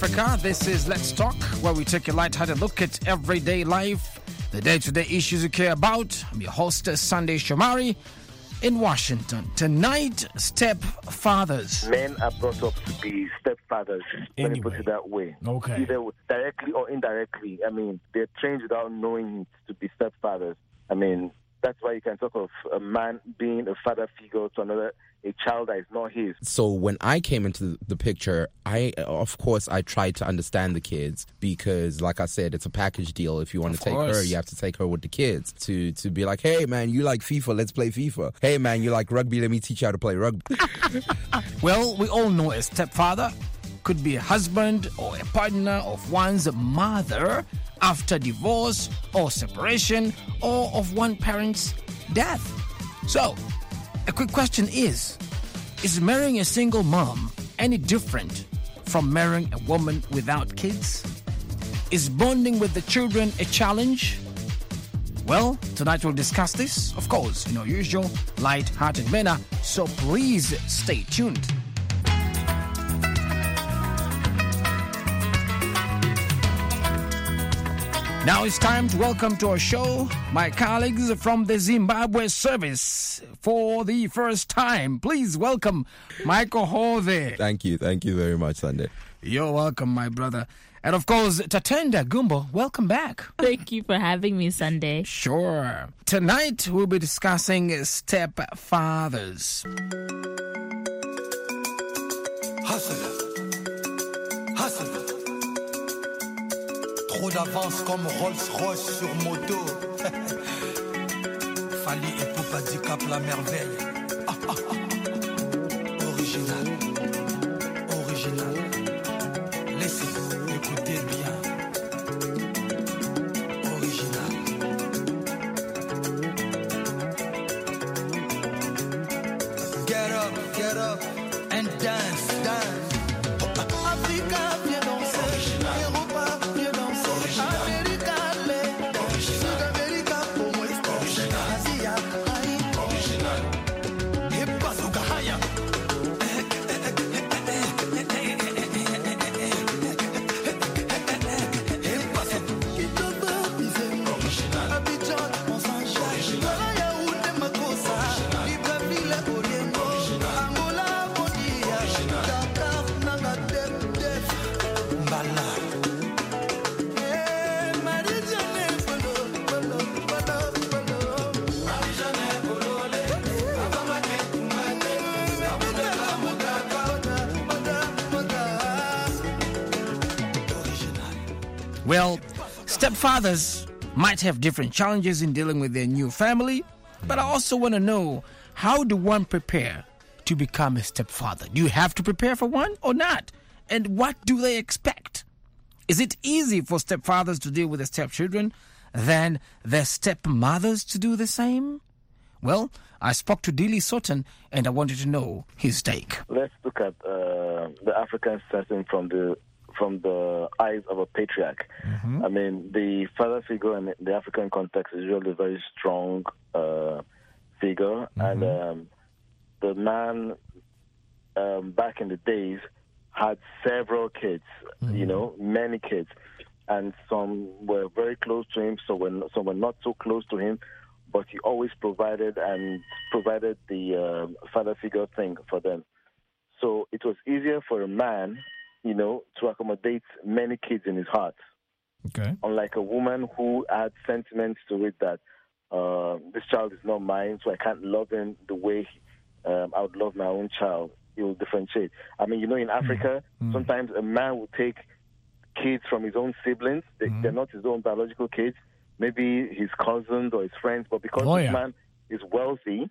Africa. This is Let's Talk, where we take a light-hearted look at everyday life, the day-to-day issues you care about. I'm your host, Sunday Shomari, in Washington. Tonight, stepfathers. Men are brought up to be stepfathers, let me put it that way. Okay. Either directly or indirectly. I mean, they're trained without knowing it to be stepfathers. I mean, that's why you can talk of a man being a father figure to another, a child that is not his. So when I came into the picture, I tried to understand the kids because, like I said, it's a package deal. If you want to take her, you have to take her with the kids to be like, hey, man, you like FIFA, let's play FIFA. Hey, man, you like rugby, let me teach you how to play rugby. Well, we all know a stepfather could be a husband or a partner of one's mother after divorce or separation or of one parent's death. So, a quick question is marrying a single mom any different from marrying a woman without kids? Is bonding with the children a challenge? Well, tonight we'll discuss this, of course, in our usual light-hearted manner, so please stay tuned. Now it's time to welcome to our show my colleagues from the Zimbabwe service for the first time. Please welcome Michael Hove. Thank you very much, Sunday. You're welcome, my brother. And of course, Tatenda Gumbo, welcome back. Thank you for having me, Sunday. Sure. Tonight we'll be discussing stepfathers. Hustle. Trop d'avance comme Rolls-Royce sur moto. Fali et Poupa Dicap la merveille. Original. Laissez, écoutez bien. Original. Get up and dance. Africa, viens danser. Europa, viens danser. America, Sud America, como original. Asia, original. Hip bazooka haya. Well, stepfathers might have different challenges in dealing with their new family, but I also want to know, how do one prepare to become a stepfather? Do you have to prepare for one or not? And what do they expect? Is it easy for stepfathers to deal with their stepchildren than their stepmothers to do the same? Well, I spoke to Dilly Sutton and I wanted to know his take. Let's look at the African setting from the eyes of a patriarch. Mm-hmm. I mean, the father figure in the African context is usually a very strong figure. Mm-hmm. And the man back in the days had several kids, mm-hmm. Many kids. And some were very close to him, some were not so close to him, but he always provided the father figure thing for them. So it was easier for a man to accommodate many kids in his heart. Okay. Unlike a woman who had sentiments to it that this child is not mine, so I can't love him the way I would love my own child. It will differentiate. I mean, in Africa, sometimes a man will take kids from his own siblings. They're not his own biological kids. Maybe his cousins or his friends, but because this man is wealthy,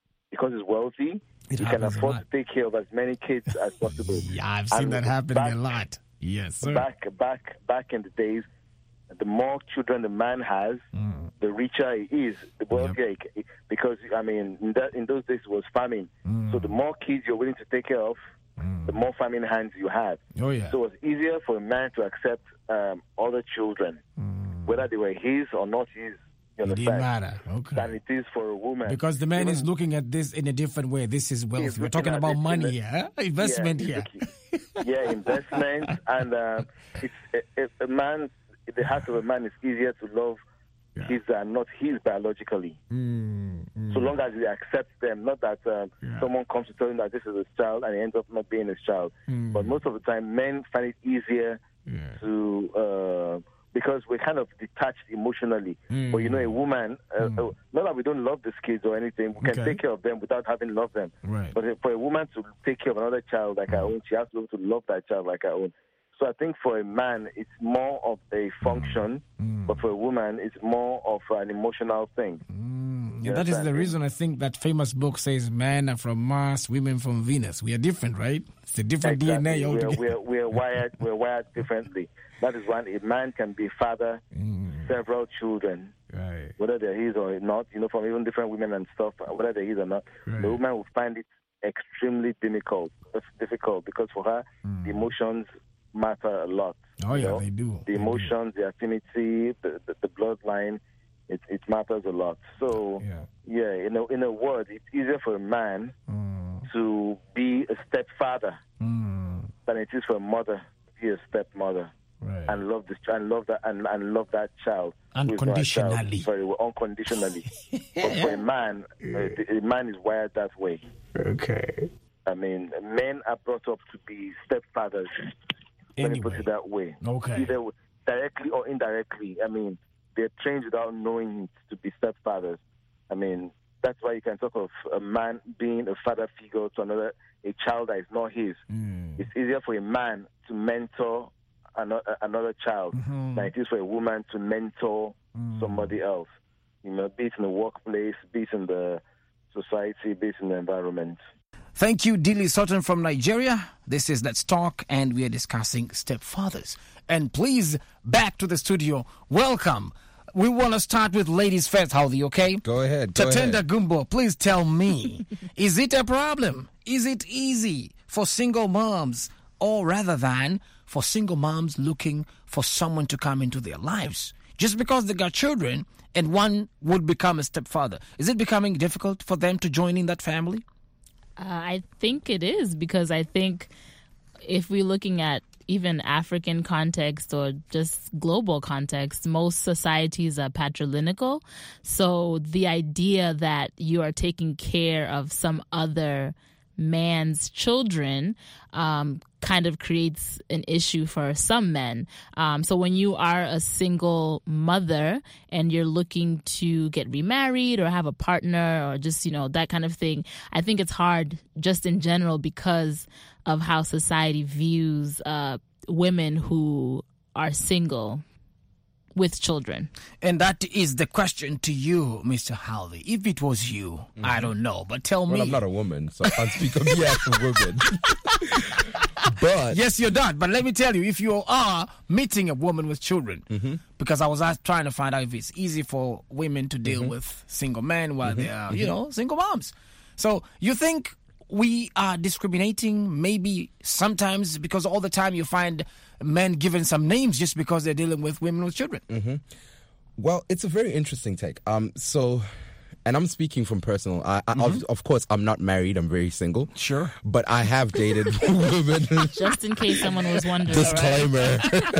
he can afford to take care of as many kids as possible. Yeah, I've seen that happening a lot. Yes, sir. Back in the days, the more children the man has, the richer he is, the wealthier because, I mean, in those days it was famine. So the more kids you're willing to take care of, the more famine hands you have. Oh, yeah. So it's easier for a man to accept other children, whether they were his or not his. It didn't matter. Okay. Than it is for a woman. Because the man is looking at this in a different way. This is wealth. We're talking about money here, investment here. investments, and a man, the heart of a man is easier to love his not his biologically. So long as he accepts them, not that someone comes to tell him that this is his child and he ends up not being his child. But most of the time, men find it easier to because we're kind of detached emotionally. But a woman, not that we don't love these kids or anything, we can take care of them without having loved them. Right. But for a woman to take care of another child like her own, she has to be able to love that child like her own. So I think for a man, it's more of a function, but for a woman, it's more of an emotional thing. Yeah, that is the reason I think that famous book says men are from Mars, women from Venus. We are different, right? It's a different DNA altogether. We're wired differently. That is why a man can be father, several children, right, whether they're his or not, from even different women and stuff, whether they're his or not. Right. The woman will find it extremely difficult. It's difficult because for her, the emotions matter a lot. Oh, yeah, they do. The emotions, the affinity, the bloodline, it matters a lot. So, in a word, it's easier for a man to be a stepfather than it is for a mother to be a stepmother. Right. And love this child, and love that child unconditionally. Very well, unconditionally. But for a man, a man is wired that way. Okay. I mean, men are brought up to be stepfathers. Let me put it that way. Okay. Either directly or indirectly. I mean, they're trained without knowing to be stepfathers. I mean, that's why you can talk of a man being a father figure to a child that is not his. It's easier for a man to mentor another child than it is for a woman to mentor somebody else. Be it in the workplace, be it in the society, be it in the environment. Thank you, Dilly Sutton from Nigeria. This is Let's Talk, and we are discussing stepfathers. And please, back to the studio. Welcome. We want to start with ladies first, Halvi, okay? Go ahead. Tatenda Gumbo, please tell me, is it a problem? Is it easy for single moms, or rather than for single moms looking for someone to come into their lives? Just because they got children and one would become a stepfather, is it becoming difficult for them to join in that family? I think it is, because I think if we're looking at even African context or just global context, most societies are patrilineal. So the idea that you are taking care of some other man's children kind of creates an issue for some men. So when you are a single mother and you're looking to get remarried or have a partner or just, that kind of thing, I think it's hard just in general because of how society views women who are single with children. And that is the question to you, Mr. Halvi. If it was you, I don't know, but tell me. Well, I'm not a woman, so I can't speak on behalf of women. But yes, you're not. But let me tell you, if you are meeting a woman with children, because I was trying to find out if it's easy for women to deal with single men while they are, single moms. So you think we are discriminating maybe sometimes because all the time you find men given some names just because they're dealing with women with children? Well, it's a very interesting take. And I'm speaking from personal. Of course, I'm not married. I'm very single. Sure. But I have dated women. Just in case someone was wondering. Disclaimer.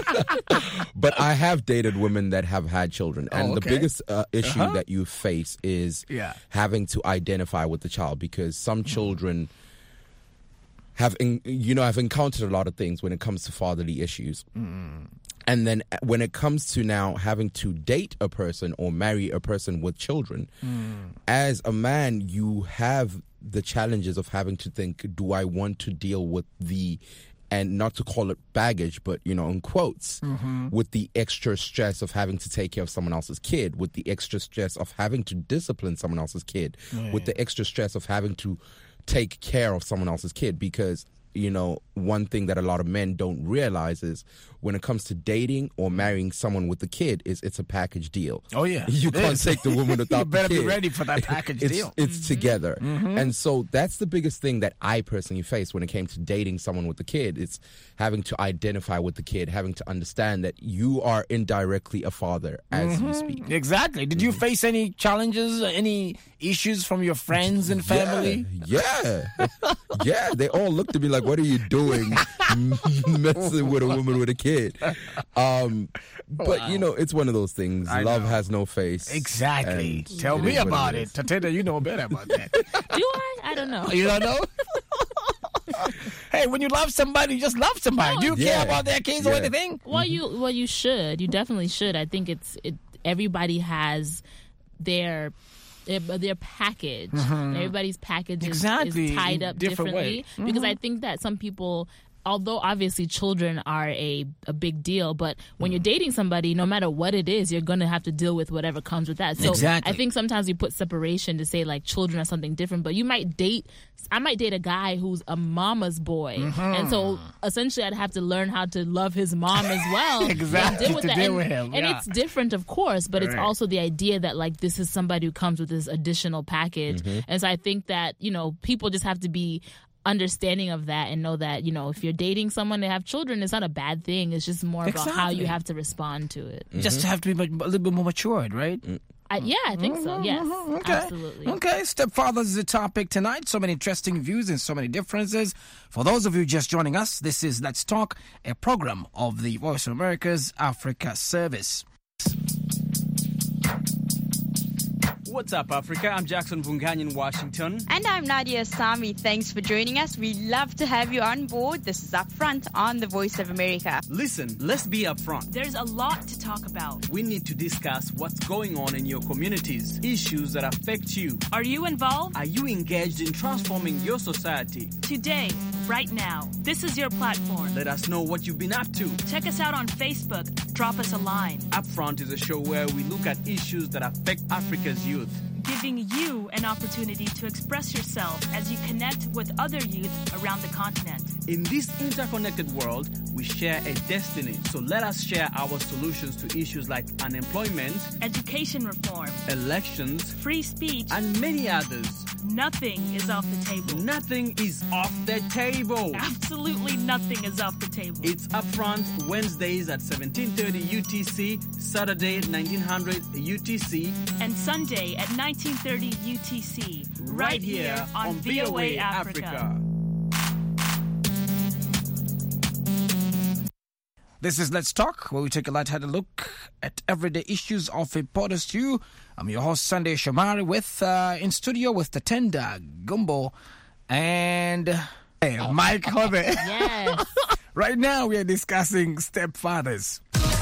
But I have dated women that have had children. And the biggest issue that you face is having to identify with the child, because some children have encountered a lot of things when it comes to fatherly issues. And then when it comes to now having to date a person or marry a person with children, as a man, you have the challenges of having to think, do I want to deal with and not to call it baggage, but, in quotes, with the extra stress of having to take care of someone else's kid, with the extra stress of having to discipline someone else's kid, with the extra stress of having to take care of someone else's kid. Because one thing that a lot of men don't realize is when it comes to dating or marrying someone with a kid, it's a package deal. Oh, yeah. You can't take the woman without the kid. You better be ready for that package deal. It's together. And so that's the biggest thing that I personally faced when it came to dating someone with a kid. It's having to identify with the kid, having to understand that you are indirectly a father as you speak. Exactly. Did you face any challenges, any issues from your friends and family? Yeah. Yeah, they all looked at me like, what are you doing messing with a woman with a kid? But, you know, it's one of those things. Love has no face. Exactly. Tell me about it. Tatenda, you know better about that. Do I don't know. You don't know? Hey, when you love somebody, you just love somebody. Do you care about their kids or anything? Well, you should. You definitely should. I think everybody has their package. Everybody's package is tied up differently. Because I think that some people, although obviously children are a big deal, but when you're dating somebody, no matter what it is, you're going to have to deal with whatever comes with that. So I think sometimes we put separation to say like children are something different, but I might date a guy who's a mama's boy. And so essentially I'd have to learn how to love his mom as well. Exactly. And deal with him. And it's different, of course, but it's also the idea that like this is somebody who comes with this additional package. And so I think that, you know, people just have to be understanding of that and know that, you know, if you're dating someone to have children, it's not a bad thing. It's just more about how you have to respond to it. Just have to be a little bit more matured, right? I think so. Yes, okay. Absolutely. Okay, stepfathers is the topic tonight. So many interesting views and so many differences. For those of you just joining us, this is Let's Talk, a program of the Voice of America's Africa Service. What's up, Africa? I'm Jackson Vunganyi in Washington. And I'm Nadia Sami. Thanks for joining us. We love to have you on board. This is Upfront on the Voice of America. Listen, let's be upfront. There's a lot to talk about. We need to discuss what's going on in your communities, issues that affect you. Are you involved? Are you engaged in transforming your society? Today, right now, this is your platform. Let us know what you've been up to. Check us out on Facebook. Drop us a line. Upfront is a show where we look at issues that affect Africa's youth, giving you an opportunity to express yourself as you connect with other youth around the continent. In this interconnected world, we share a destiny. So let us share our solutions to issues like unemployment, education reform, elections, free speech, and many others. Nothing is off the table. Nothing is off the table. Absolutely nothing is off the table. It's Upfront Wednesdays at 17:30 UTC, Saturday at 1900 UTC, and Sunday at 1930 UTC. Right here on VOA Africa. This is Let's Talk, where we take a light-headed look at everyday issues of importance to you. I'm your host, Sunday Shomari, in studio with Tatenda Gumbo and Mike Hobe. Yes. Right now, we are discussing stepfathers.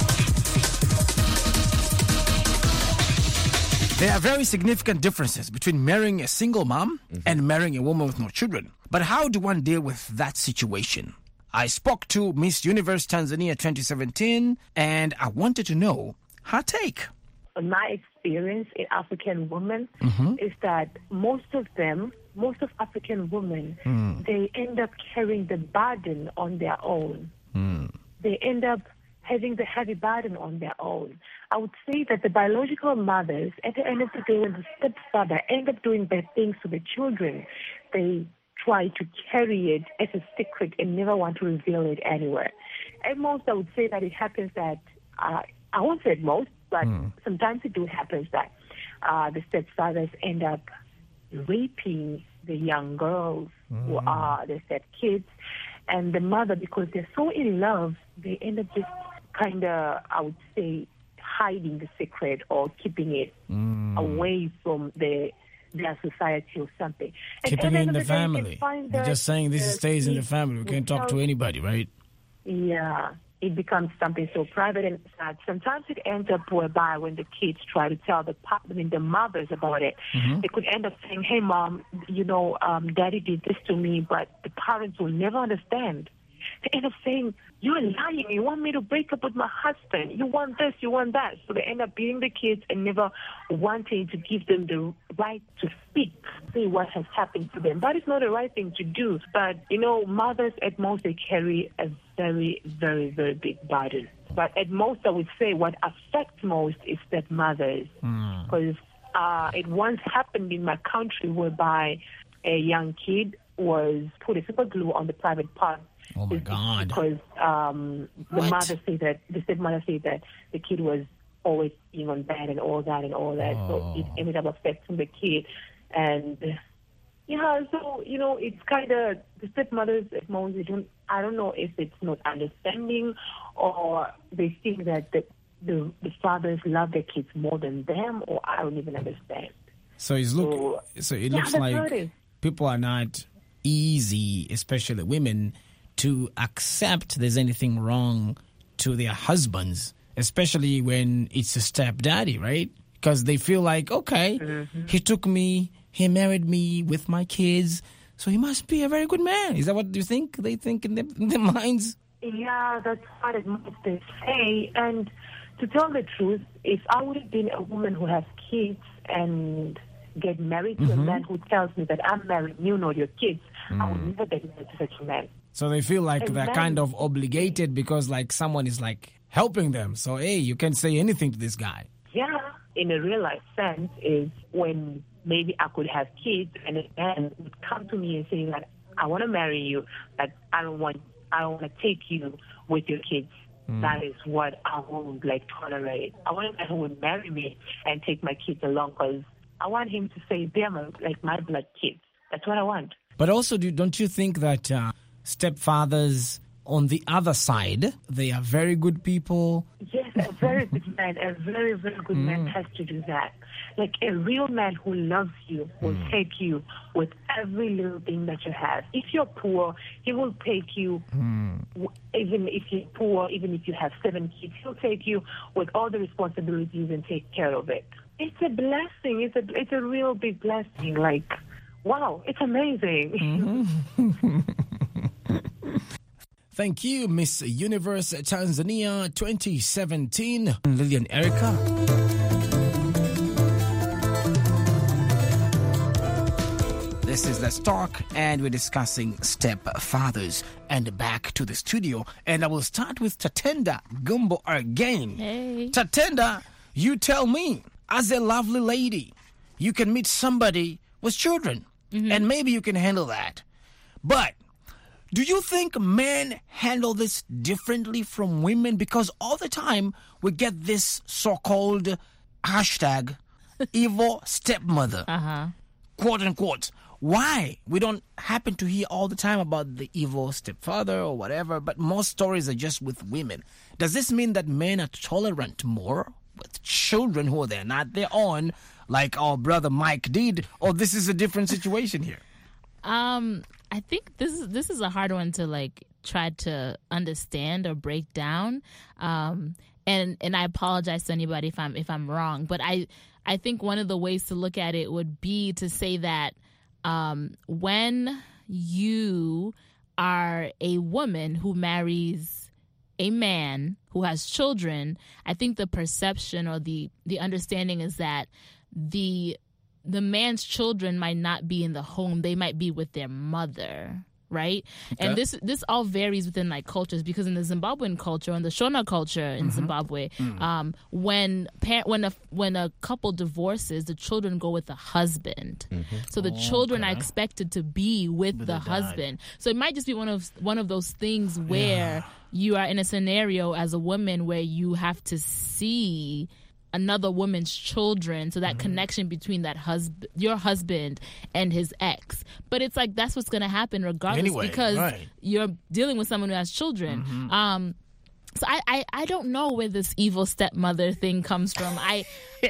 There are very significant differences between marrying a single mom and marrying a woman with no children. But how do one deal with that situation? I spoke to Miss Universe Tanzania 2017, and I wanted to know her take. My experience in African women is that most of African women, they end up carrying the burden on their own. They end up having the heavy burden on their own. I would say that the biological mothers, at the end of the day, when the stepfather end up doing bad things to the children, they try to carry it as a secret and never want to reveal it anywhere. At most, I would say that it happens that, I won't say at most, but sometimes it do happen that the stepfathers end up raping the young girls who are the stepkids, and the mother, because they're so in love, they end up just kind of, I would say, hiding the secret or keeping it away from their society or something. Keeping it in the family. They're just saying this stays in the family. We can't talk to anybody, right? Yeah. It becomes something so private and sad. Sometimes it ends up whereby when the kids try to tell the mothers about it, they could end up saying, hey, Mom, Daddy did this to me, but the parents will never understand. They end up saying, you're lying. You want me to break up with my husband. You want this, you want that. So they end up beating the kids and never wanting to give them the right to speak, say what has happened to them. That is not the right thing to do. But, mothers at most, they carry a very, very, very big burden. But at most, I would say what affects most is stepmothers. Because it once happened in my country whereby a young kid was put a super glue on the private part. Oh my God! Because the stepmother said that the kid was always being on bed and all that. So it ended up affecting the kid. And yeah, so, it's kind of the stepmothers at most, I don't know if it's not understanding or they think that the fathers love their kids more than them, or I don't even understand. So it looks like people are not easy, especially women, to accept there's anything wrong to their husbands, especially when it's a stepdaddy, right? Because they feel like, okay, he took me, he married me with my kids, so he must be a very good man. Is that what you think? They think in their minds? Yeah, that's what it must they say. And to tell the truth, if I would have been a woman who has kids and get married to a man who tells me that I'm married, you know your kids, I would never get married to such a man. So they feel like they're kind of obligated because like someone is like helping them. So, hey, you can't say anything to this guy. Yeah, in a real life sense is when maybe I could have kids and a man would come to me and say that I want to marry you, but I don't want to take you with your kids. That is what I would tolerate. I want a man who would marry me and take my kids along because I want him to say they're my blood kids. That's what I want. But also, don't you think that stepfathers on the other side, they are very good people? Yes, a very good man, a very, very good man has to do that. Like a real man who loves you will take you with every little thing that you have. If you're poor, he will take you, even if you're poor, even if you have 7 kids, he'll take you with all the responsibilities and take care of it. It's a blessing. It's a real big blessing. Like, wow, it's amazing. Thank you, Miss Universe Tanzania 2017, Lillian Erica. This is Let's Talk, and we're discussing stepfathers. And back to the studio, and I will start with Tatenda Gumbo again. Hey. Tatenda, you tell me, as a lovely lady, you can meet somebody with children, and maybe you can handle that. But do you think men handle this differently from women? Because all the time we get this so-called hashtag evil stepmother, quote unquote. Why? We don't happen to hear all the time about the evil stepfather or whatever, but most stories are just with women. Does this mean that men are tolerant more with children who they're not their own, like our brother Mike did, or this is a different situation here? I think this is a hard one to try to understand or break down. And I apologize to anybody if I'm wrong, but I think one of the ways to look at it would be to say that when you are a woman who marries a man who has children, I think the perception or the understanding is that the man's children might not be in the home. They might be with their mother, right? Okay. And this all varies within cultures, because in the Zimbabwean culture and the Shona culture in Zimbabwe, when a couple divorces, the children go with the husband. So the children are expected to be with the husband. So it might just be one of those things where you are in a scenario as a woman where you have to see another woman's children, so that connection between your husband and his ex. But it's that's what's going to happen regardless, because you're dealing with someone who has children. So I don't know where this evil stepmother thing comes from. I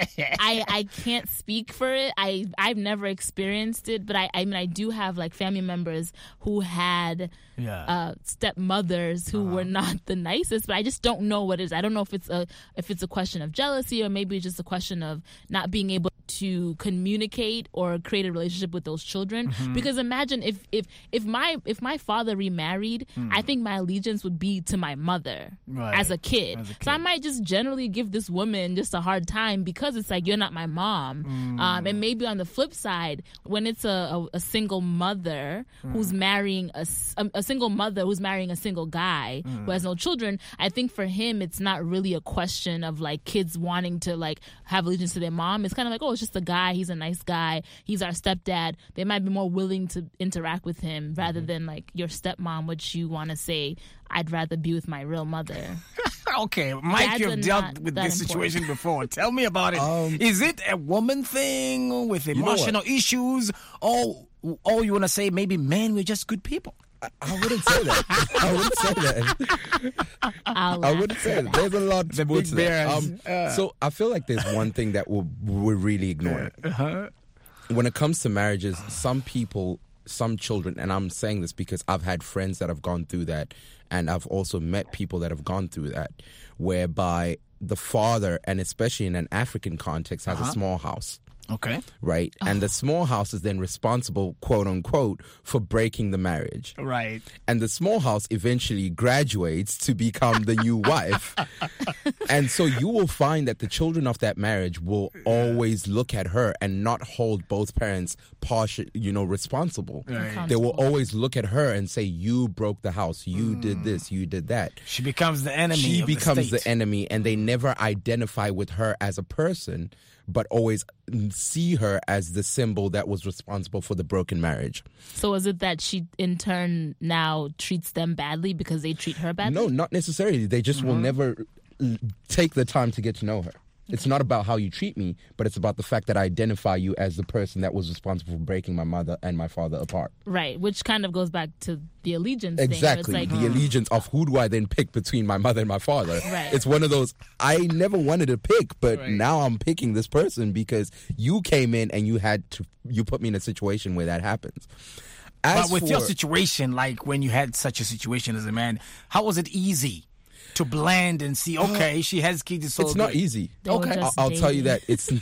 can't speak for it. I've never experienced it, but I do have family members who had stepmothers who were not the nicest, but I just don't know what it is. I don't know if it's a question of jealousy, or maybe it's just a question of not being able to communicate or create a relationship with those children. Because imagine if my father remarried, I think my allegiance would be to my mother as a kid. So I might just generally give this woman just a hard time because it's you're not my mom. And maybe on the flip side, when it's a single mother who's marrying a single mother who's marrying a single guy who has no children, I think for him it's not really a question of kids wanting to have allegiance to their mom. It's kind of it's just a guy. He's a nice guy. He's our stepdad. They might be more willing to interact with him rather than like your stepmom, which you want to say, I'd rather be with my real mother. Okay, Mike, you've dealt with this situation before. Tell me about it. Is it a woman thing with emotional issues? Or you want to say maybe men were just good people? I wouldn't say that. I wouldn't say that. I wouldn't say that. There's a lot more to that. So I feel like there's one thing that we're really ignoring. When it comes to marriages, some people, some children, and I'm saying this because I've had friends that have gone through that, and I've also met people that have gone through that, whereby the father, and especially in an African context, has a small house. Okay. Right? And the small house is then responsible, quote unquote, for breaking the marriage. Right. And the small house eventually graduates to become the new wife. And so you will find that the children of that marriage will always look at her and not hold both parents responsible. Right. They will always look at her and say, you broke the house, you did this, you did that. She becomes the enemy. She becomes the enemy, and they never identify with her as a person, but always see her as the symbol that was responsible for the broken marriage. So is it that she, in turn, now treats them badly because they treat her badly? No, not necessarily. They just will never take the time to get to know her. It's not about how you treat me, but it's about the fact that I identify you as the person that was responsible for breaking my mother and my father apart. Right, which kind of goes back to the allegiance exactly. thing. The allegiance of who do I then pick between my mother and my father. Right. It's one of those, I never wanted to pick, but now I'm picking this person because you came in and you put me in a situation where that happens. But with your situation, like when you had such a situation as a man, how was it easy to blend and see, okay, she has kids? It's not easy. Okay. I'll tell you that. It's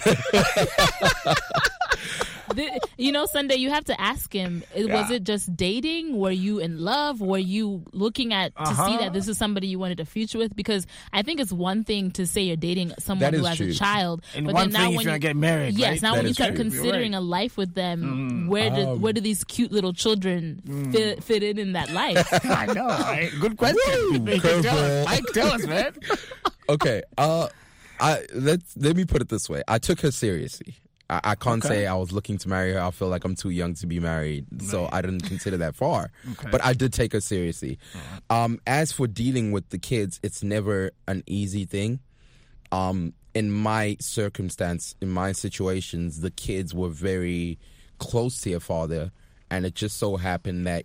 Sunday, you have to ask him, was it just dating? Were you in love? Were you looking at to see that this is somebody you wanted a future with? Because I think it's one thing to say you're dating someone who has a child, and but one then now thing when if you're going to get married, yes, right? now that when you start true. considering a life with them, where do these cute little children fit in that life? I know, right? Good question. Mike, tell us, man. Okay, let me put it this way. I took her seriously. I can't say I was looking to marry her. I feel like I'm too young to be married, so I didn't consider that far. Okay. But I did take her seriously. As for dealing with the kids, it's never an easy thing. In my circumstance, in my situations, the kids were very close to your father, and it just so happened that,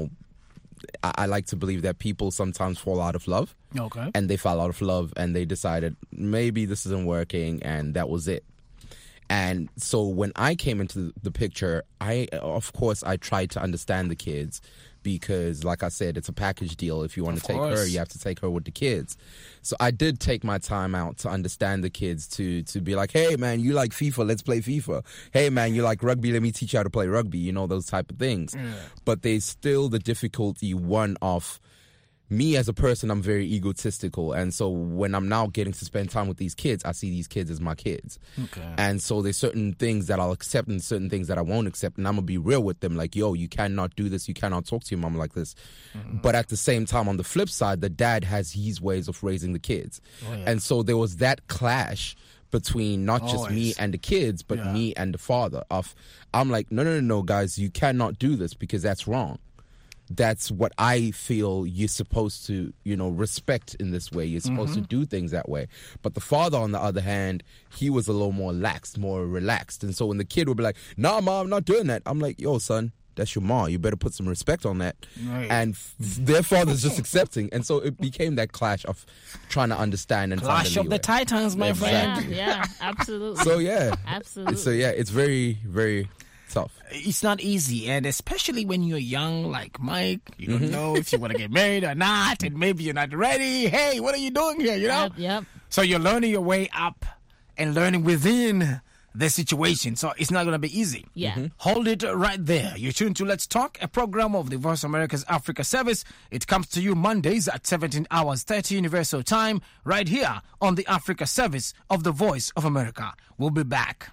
I like to believe that people sometimes fall out of love. Okay. And they fell out of love, and they decided maybe this isn't working, and that was it. And so when I came into the picture, I tried to understand the kids because, like I said, it's a package deal. If you want to take her, you have to take her with the kids. So I did take my time out to understand the kids, to be like, hey, man, you like FIFA, let's play FIFA. Hey, man, you like rugby, let me teach you how to play rugby, those type of things. Yeah. But there's still the difficulty, one of me as a person, I'm very egotistical. And so when I'm now getting to spend time with these kids, I see these kids as my kids. Okay. And so there's certain things that I'll accept and certain things that I won't accept. And I'm going to be real with them. Like, yo, you cannot do this. You cannot talk to your mom like this. Mm-hmm. But at the same time, on the flip side, the dad has his ways of raising the kids. Oh, yeah. And so there was that clash between not just me and the kids, but me and the father. I'm like, no, guys, you cannot do this because that's wrong. That's what I feel you're supposed to, respect in this way. You're supposed to do things that way. But the father, on the other hand, he was a little more lax, more relaxed. And so when the kid would be like, nah, mom, I'm not doing that. I'm like, yo, son, that's your mom. You better put some respect on that. Right. And their father's just accepting. And so it became that clash of trying to understand and clash of the titans, my friend. Yeah, absolutely. So, yeah. Absolutely. So, yeah, it's very, very tough. It's not easy, and especially when you're young like Mike, you don't know if you want to get married or not, and maybe you're not ready. Hey, what are you doing here, Yep. So you're learning your way up and learning within the situation, so it's not going to be easy. Yeah. Hold it right there. You're tuned to Let's Talk, a program of the Voice of America's Africa Service. It comes to you Mondays at 17 hours 30 Universal Time, right here on the Africa Service of the Voice of America. We'll be back.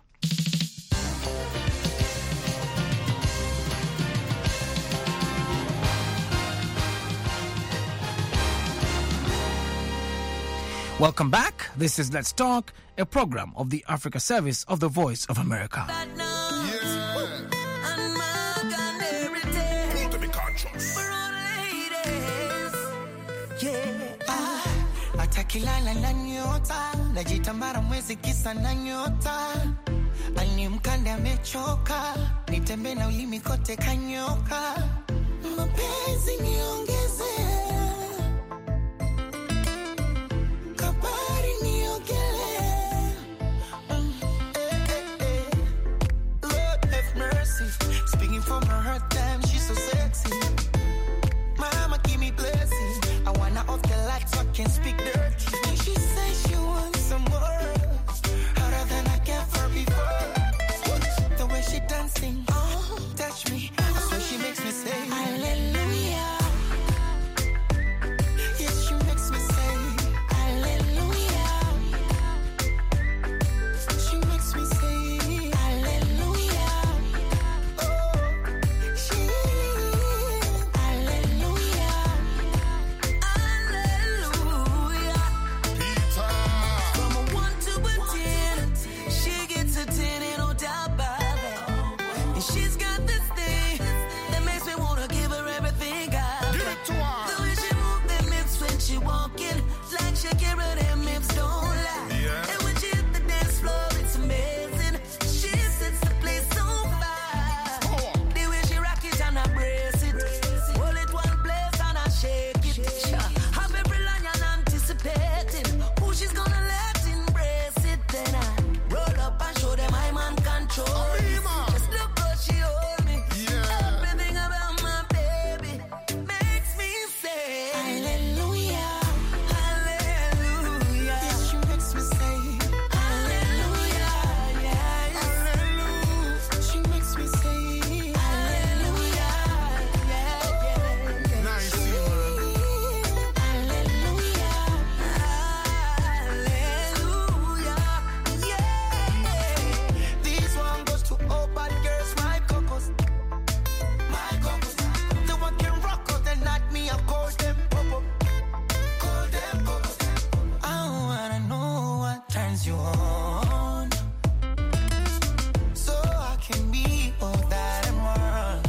Welcome back. This is Let's Talk, a program of the Africa Service of the Voice of America. Atakilala na nyota, najitambara mwezi kisa na nyota. Alimkanda amechoka, nitembe na ulimi kote kanyoka. Mapenzi niongeze, kabari niogele. Lord have mercy, speaking from her heart, damn she's so sexy. Mama give me blessings, I wanna off the lights so I can speak dirty. And she says she wants some more, harder than I can for before. The way she dancing, touch me, that's what she makes me say hallelujah. Yes, she makes me say hallelujah. She makes me say hallelujah. Oh, she hallelujah. Hallelujah. Peter. From a 1 to a 10, she gets a 10 and no doubt about that. And she's got this thing that makes me wanna give her everything I Give it to her. The way she move them hips when she walking, like Shakira, them hips don't lie. Yeah. And when she hit the dance floor, it's amazing. She sets the place on fire. The way she rock it and I brace it, hold it one place and I shake it. Have every lion anticipating who she's gonna let embrace it. Then I roll up and show them I'm on control. Just look how she hold me. Yeah. Everything about my baby makes me say hallelujah, hallelujah. Yes, she makes me say hallelujah, yes. Hallelujah. She makes me say hallelujah, yeah, yeah, yeah. Nice, Hallelujah, hallelujah, yeah. This one goes to all bad girls, my cocos. My cocos. The one can rock out and not me, I call them popo. Call them popo. I wanna know what turns you on, so I can be all that and more.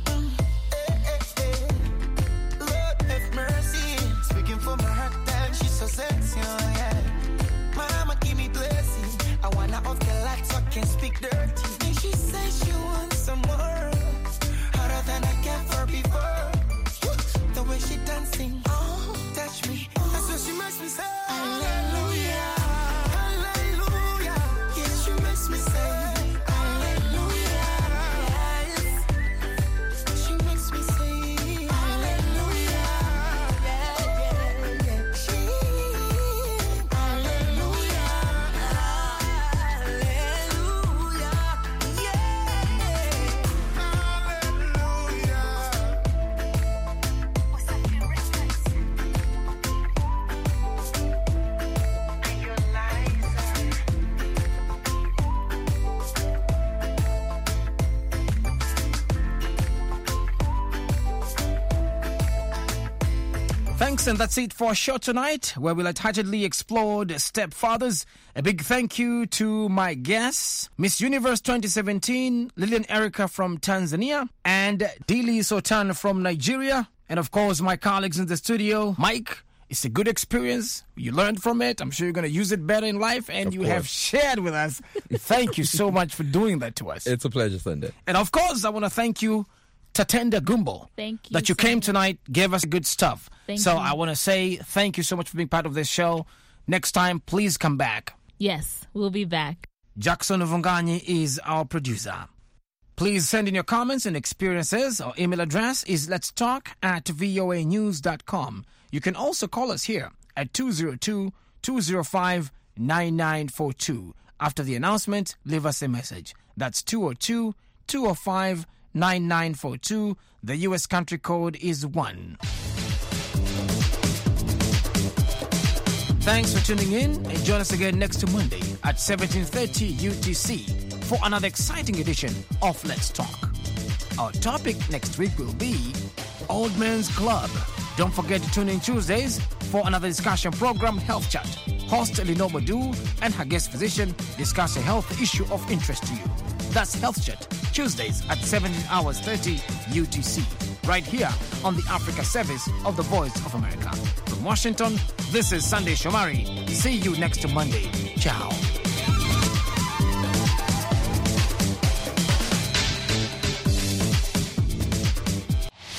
Lord have mercy, speaking from her heart, damn she's so sexy, oh yeah. Mama give me blessings, I wanna off the lights so I can speak dirty. And she says she wants some more, harder than I can for before. The way she dancing, touch me, that's what she makes me say hallelujah, hallelujah. Yes, she makes me say hallelujah, yes. She makes me say hallelujah, yeah, yeah, yeah. She hallelujah, hallelujah, Thanks, and that's it for our show tonight, where we lightheartedly explored stepfathers. A big thank you to my guests, Miss Universe 2017, Lillian Erica from Tanzania, and Dili Sultan from Nigeria, and of course my colleagues in the studio. Mike, it's a good experience. You learned from it. I'm sure you're going to use it better in life, and Of you course. have shared with us. Thank you so much for doing that to us. It's a pleasure, Sunday. And of course, I want to thank you, Tatenda Gumbo. Thank you that you so came much. tonight, gave us good stuff. Thank so you. I want to say thank you so much for being part of this show. Next time, please come back. Yes, we'll be back. Jackson Uvunganyi is our producer. Please send in your comments and experiences. Our email address is letstalk@voanews.com. You can also call us here at 202-205-9942. After the announcement, leave us a message. That's 202-205-9942. The U.S. country code is 1. Thanks for tuning in, and join us again next Monday at 17:30 UTC for another exciting edition of Let's Talk. Our topic next week will be Old Men's Club. Don't forget to tune in Tuesdays for another discussion program, Health Chat. Host Elinor Badu and her guest physician discuss a health issue of interest to you. That's Health Chat, Tuesdays at 17:30 UTC, right here on the Africa service of the Voice of America. From Washington, this is Sunday Shomari. See you next Monday. Ciao.